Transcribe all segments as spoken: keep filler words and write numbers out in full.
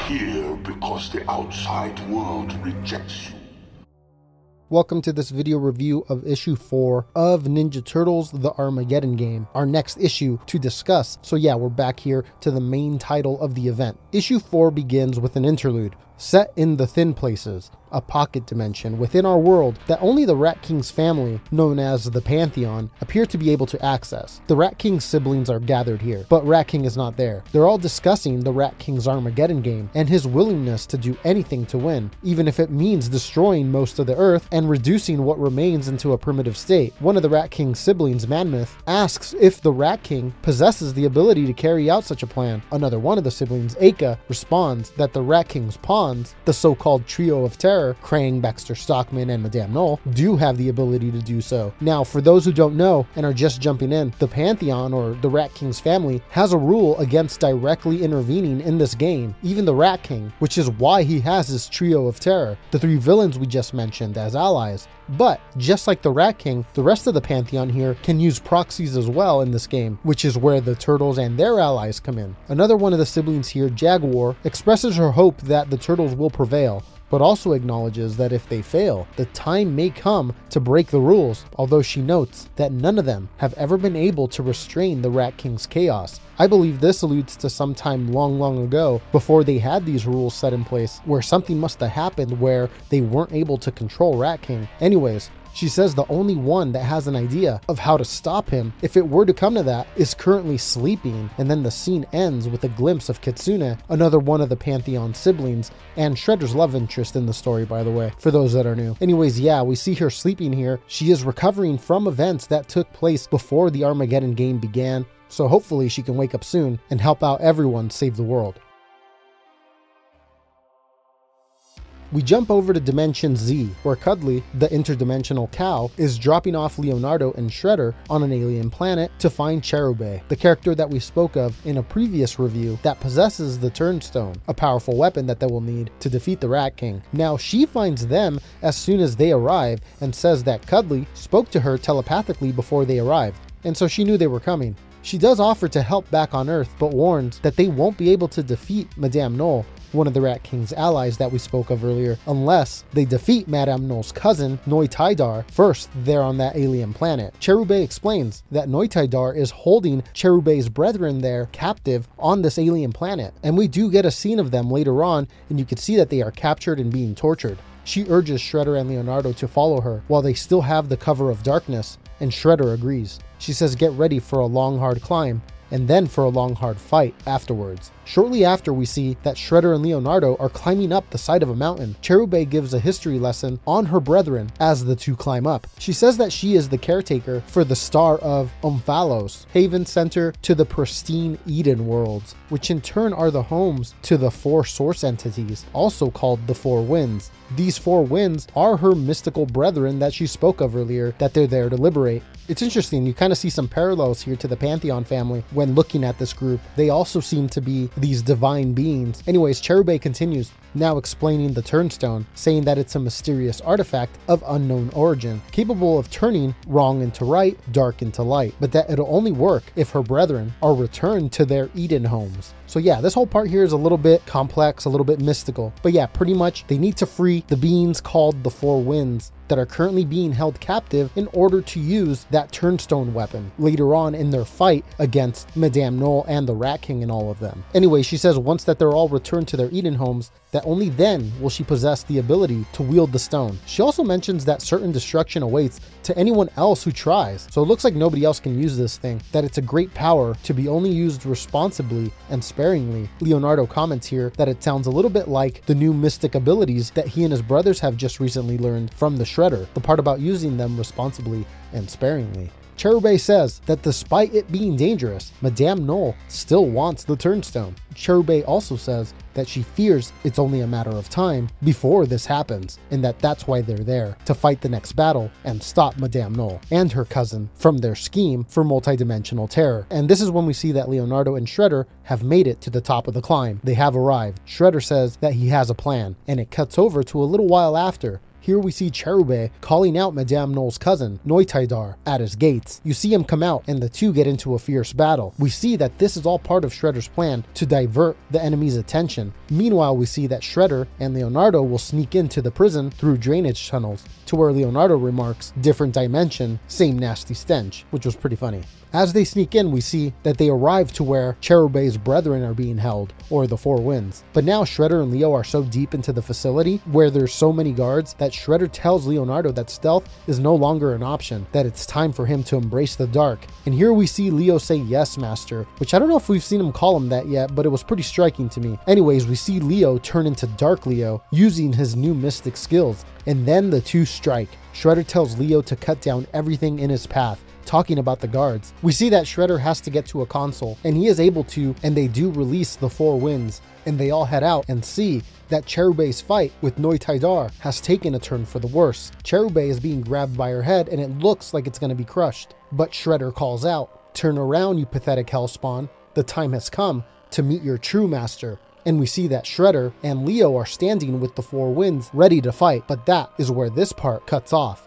here because the outside world rejects you. Welcome to this video review of issue four of Ninja Turtles The Armageddon Game, our next issue to discuss. So yeah, we're back here to the main title of the event. Issue four begins with an interlude, set in the Thin Places, a pocket dimension within our world that only the Rat King's family, known as the Pantheon, appear to be able to access. The Rat King's siblings are gathered here, but Rat King is not there. They're all discussing the Rat King's Armageddon game and his willingness to do anything to win, even if it means destroying most of the earth and reducing what remains into a primitive state. One of the Rat King's siblings, Manmouth, asks if the Rat King possesses the ability to carry out such a plan. Another one of the siblings, Aka, responds that the Rat King's pawns, the so-called trio of terror, Krang, Baxter Stockman, and Madame Null, do have the ability to do so. Now, for those who don't know and are just jumping in, the Pantheon, or the Rat King's family, has a rule against directly intervening in this game, even the Rat King, which is why he has his trio of terror, the three villains we just mentioned, as allies. But, just like the Rat King, the rest of the Pantheon here can use proxies as well in this game, which is where the Turtles and their allies come in. Another one of the siblings here, Jaguar, expresses her hope that the Turtles will prevail, but also acknowledges that if they fail, the time may come to break the rules, although she notes that none of them have ever been able to restrain the Rat King's chaos. I believe this alludes to some time long, long ago, before they had these rules set in place, where something must have happened where they weren't able to control Rat King. Anyways, she says the only one that has an idea of how to stop him, if it were to come to that, is currently sleeping, and then the scene ends with a glimpse of Kitsune, another one of the Pantheon siblings, and Shredder's love interest in the story, by the way, for those that are new. Anyways, yeah, we see her sleeping here. She is recovering from events that took place before the Armageddon game began, so hopefully she can wake up soon and help out everyone save the world. We jump over to Dimension Z, where Cuddly, the interdimensional cow, is dropping off Leonardo and Shredder on an alien planet to find Cherubae, the character that we spoke of in a previous review that possesses the Turnstone, a powerful weapon that they will need to defeat the Rat King. Now she finds them as soon as they arrive and says that Cuddly spoke to her telepathically before they arrived, and so she knew they were coming. She does offer to help back on Earth, but warns that they won't be able to defeat Madame Null, one of the Rat King's allies that we spoke of earlier, unless they defeat Madame Null's cousin, Noi Tidar, first there on that alien planet. Cherubae explains that Noi Tidar is holding Cherubae's brethren there captive on this alien planet, and we do get a scene of them later on, and you can see that they are captured and being tortured. She urges Shredder and Leonardo to follow her while they still have the cover of darkness, and Shredder agrees. She says get ready for a long hard climb, and then for a long hard fight afterwards. Shortly after, we see that Shredder and Leonardo are climbing up the side of a mountain. Cherubae gives a history lesson on her brethren as the two climb up. She says that she is the caretaker for the Star of Omphalos, haven center to the pristine Eden worlds, which in turn are the homes to the four source entities, also called the Four Winds. These four winds are her mystical brethren that she spoke of earlier that they're there to liberate. It's interesting, you kind of see some parallels here to the Pantheon family when looking at this group. They also seem to be these divine beings. Anyways, Cherubae continues, now explaining the Turnstone, saying that it's a mysterious artifact of unknown origin, capable of turning wrong into right, dark into light, but that it'll only work if her brethren are returned to their Eden homes. So yeah, this whole part here is a little bit complex, a little bit mystical, but yeah, pretty much they need to free the beings called the Four Winds that are currently being held captive in order to use that Turnstone weapon later on in their fight against Madame Null and the Rat King and all of them. Anyway, she says once that they're all returned to their Eden homes, that only then will she possess the ability to wield the stone. She also mentions that certain destruction awaits to anyone else who tries, so it looks like nobody else can use this thing, that it's a great power to be only used responsibly and sparingly. Leonardo comments here that it sounds a little bit like the new mystic abilities that he and his brothers have just recently learned from the Shredder, the part about using them responsibly and sparingly. Cherubae says that despite it being dangerous, Madame Null still wants the Turnstone. Cherubae also says that she fears it's only a matter of time before this happens, and that that's why they're there, to fight the next battle and stop Madame Null and her cousin from their scheme for multidimensional terror. And this is when we see that Leonardo and Shredder have made it to the top of the climb. They have arrived. Shredder says that he has a plan, and it cuts over to a little while after. here we see Cherube calling out Madame Null's cousin, Noitaidar, at his gates. You see him come out and the two get into a fierce battle. We see that this is all part of Shredder's plan to divert the enemy's attention. Meanwhile, we see that Shredder and Leonardo will sneak into the prison through drainage tunnels, to where Leonardo remarks, "Different dimension, same nasty stench," which was pretty funny. As they sneak in, we see that they arrive to where Cherube's brethren are being held, or the Four Winds. But now Shredder and Leo are so deep into the facility where there's so many guards that Shredder tells Leonardo that stealth is no longer an option, that it's time for him to embrace the dark. And here we see Leo say, "Yes, master," which I don't know if we've seen him call him that yet, but it was pretty striking to me. Anyways, we see Leo turn into Dark Leo using his new mystic skills, and then the two strike. Shredder tells Leo to cut down everything in his path, talking about the guards. We see that Shredder has to get to a console, and he is able to, and they do release the Four Winds, and they all head out and see that Cherube's fight with Noitaidar has taken a turn for the worse. Cherube is being grabbed by her head, and it looks like it's going to be crushed. But Shredder calls out, "Turn around, you pathetic hellspawn. The time has come to meet your true master." And we see that Shredder and Leo are standing with the Four Winds ready to fight, but that is where this part cuts off.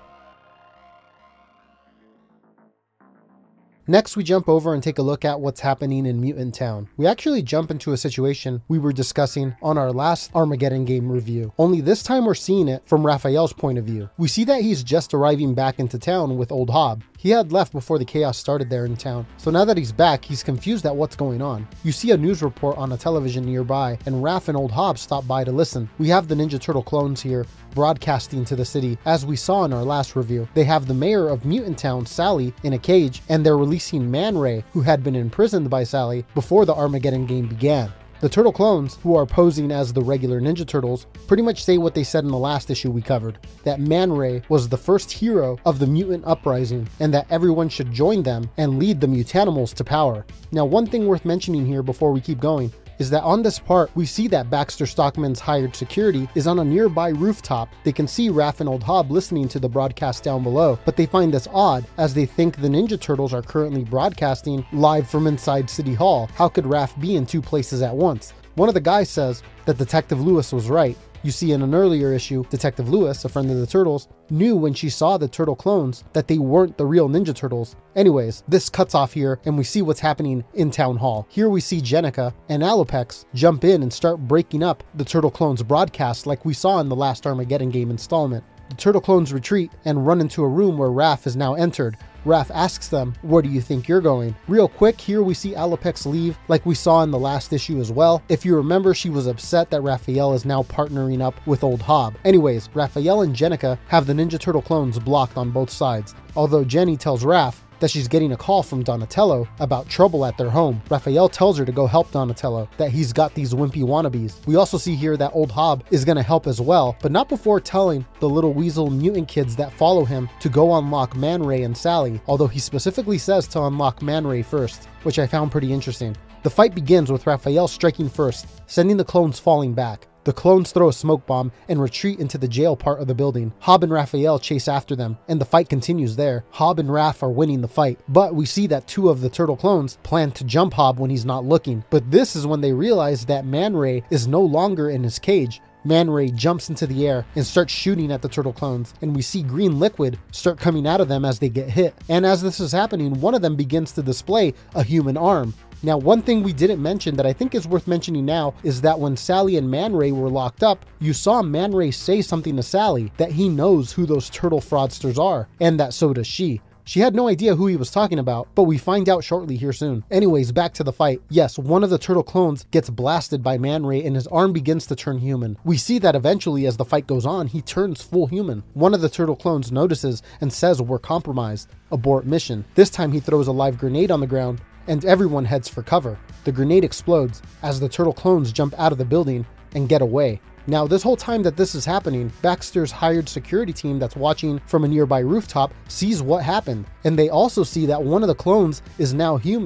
Next, we jump over and take a look at what's happening in Mutant Town. We actually jump into a situation we were discussing on our last Armageddon game review, only this time we're seeing it from Raphael's point of view. We see that he's just arriving back into town with Old Hob. He had left before the chaos started there in town, so now that he's back, he's confused at what's going on. You see a news report on a television nearby, and Raph and Old Hob stop by to listen. We have the Ninja Turtle clones here, broadcasting to the city, as we saw in our last review. They have the mayor of Mutant Town, Sally, in a cage, and they're releasing Man Ray, who had been imprisoned by Sally before the Armageddon game began. The Turtle clones, who are posing as the regular Ninja Turtles, pretty much say what they said in the last issue we covered, that Man Ray was the first hero of the mutant uprising, and that everyone should join them and lead the Mutanimals to power. Now, one thing worth mentioning here before we keep going is that on this part, we see that Baxter Stockman's hired security is on a nearby rooftop. They can see Raph and Old Hob listening to the broadcast down below, but they find this odd as they think the Ninja Turtles are currently broadcasting live from inside City Hall. How could Raph be in two places at once? One of the guys says that Detective Lewis was right. You see, in an earlier issue, Detective Lewis, a friend of the Turtles, knew when she saw the Turtle clones that they weren't the real Ninja Turtles. Anyways, this cuts off here and we see what's happening in Town Hall. Here we see Jennika and Alopex jump in and start breaking up the Turtle clones broadcast like we saw in the last Armageddon game installment. The Turtle clones retreat and run into a room where Raph is now entered. Raph asks them, "Where do you think you're going?" Real quick, here we see Alopex leave like we saw in the last issue as well. If you remember, she was upset that Raphael is now partnering up with Old Hob. Anyways, Raphael and Jennika have the Ninja Turtle clones blocked on both sides, although Jenny tells Raph that she's getting a call from Donatello about trouble at their home. Raphael tells her to go help Donatello, that he's got these wimpy wannabes. We also see here that Old Hob is going to help as well, but not before telling the little weasel mutant kids that follow him to go unlock Man Ray and Sally, although he specifically says to unlock Man Ray first, which I found pretty interesting. The fight begins with Raphael striking first, sending the clones falling back. The clones throw a smoke bomb and retreat into the jail part of the building. Hob and Raphael chase after them, and the fight continues there. Hob and Raph are winning the fight, but we see that two of the Turtle clones plan to jump Hob when he's not looking. But this is when they realize that Man Ray is no longer in his cage. Man Ray jumps into the air and starts shooting at the Turtle clones, and we see green liquid start coming out of them as they get hit. And as this is happening, one of them begins to display a human arm. Now, one thing we didn't mention that I think is worth mentioning now is that when Sally and Man Ray were locked up, you saw Man Ray say something to Sally that he knows who those turtle fraudsters are, and that so does she. She had no idea who he was talking about, but we find out shortly here soon. Anyways, back to the fight. Yes, one of the Turtle clones gets blasted by Man Ray and his arm begins to turn human. We see that eventually as the fight goes on, he turns full human. One of the Turtle clones notices and says we're compromised. Abort mission. This time he throws a live grenade on the ground and everyone heads for cover. The grenade explodes as the Turtle clones jump out of the building and get away. Now, this whole time that this is happening, Baxter's hired security team that's watching from a nearby rooftop sees what happened, and they also see that one of the clones is now human.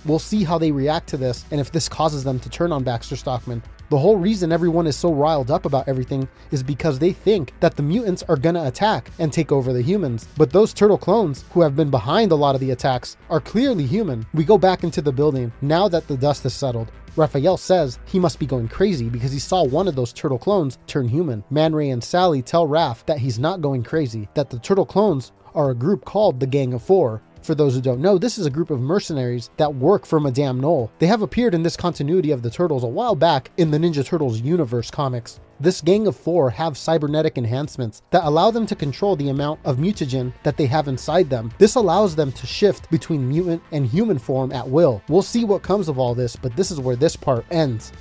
We'll see how they react to this and if this causes them to turn on Baxter Stockman. The whole reason everyone is so riled up about everything is because they think that the mutants are gonna attack and take over the humans. But those turtle clones, who have been behind a lot of the attacks, are clearly human. We go back into the building now that the dust has settled. Raphael says he must be going crazy because he saw one of those turtle clones turn human. Man Ray and Sally tell Raph that he's not going crazy, that the turtle clones are a group called the Gang of Four. For those who don't know, this is a group of mercenaries that work for Madame Null. They have appeared in this continuity of the Turtles a while back in the Ninja Turtles universe comics. This Gang of Four have cybernetic enhancements that allow them to control the amount of mutagen that they have inside them. This allows them to shift between mutant and human form at will. We'll see what comes of all this, but this is where this part ends.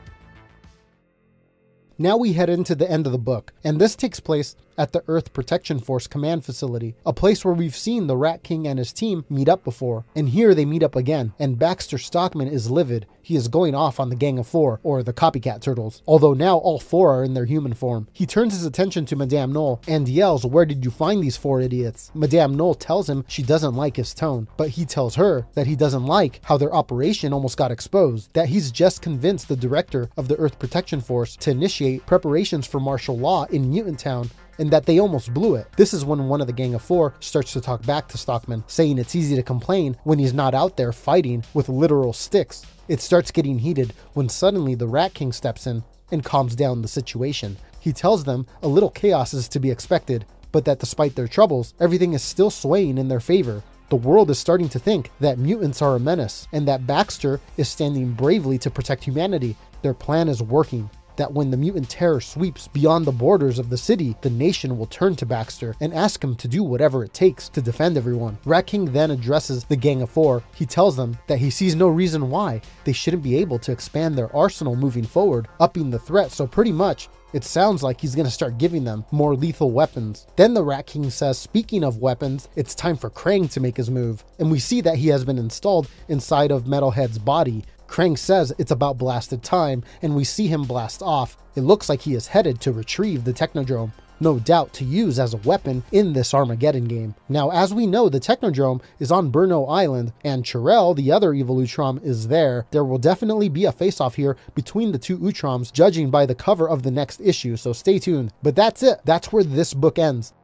Now we head into the end of the book, and this takes place at the Earth Protection Force command facility, a place where we've seen the Rat King and his team meet up before. And here they meet up again, and Baxter Stockman is livid. He is going off on the Gang of Four, or the Copycat Turtles, although now all four are in their human form. He turns his attention to Madame Null and yells, "Where did you find these four idiots?" Madame Null tells him she doesn't like his tone, but he tells her that he doesn't like how their operation almost got exposed, that he's just convinced the director of the Earth Protection Force to initiate preparations for martial law in Mutant Town, and that they almost blew it. This is when one of the Gang of Four starts to talk back to Stockman, saying it's easy to complain when he's not out there fighting with literal sticks. It starts getting heated when suddenly the Rat King steps in and calms down the situation. He tells them a little chaos is to be expected, but that despite their troubles, everything is still swaying in their favor. The world is starting to think that mutants are a menace, and that Baxter is standing bravely to protect humanity. Their plan is working. That when the mutant terror sweeps beyond the borders of the city, the nation will turn to Baxter and ask him to do whatever it takes to defend everyone. Rat King then addresses the Gang of Four. He tells them that he sees no reason why they shouldn't be able to expand their arsenal moving forward, upping the threat. So pretty much, it sounds like he's going to start giving them more lethal weapons. Then the Rat King says, speaking of weapons, it's time for Krang to make his move. And we see that he has been installed inside of Metalhead's body. Krang says it's about blasted time, and we see him blast off. It looks like he is headed to retrieve the Technodrome, no doubt to use as a weapon in this Armageddon game. Now, as we know, the Technodrome is on Burno Island, and Chirel, the other evil Utrom, is there. There will definitely be a face-off here between the two Utroms, judging by the cover of the next issue, so stay tuned. But that's it. That's where this book ends.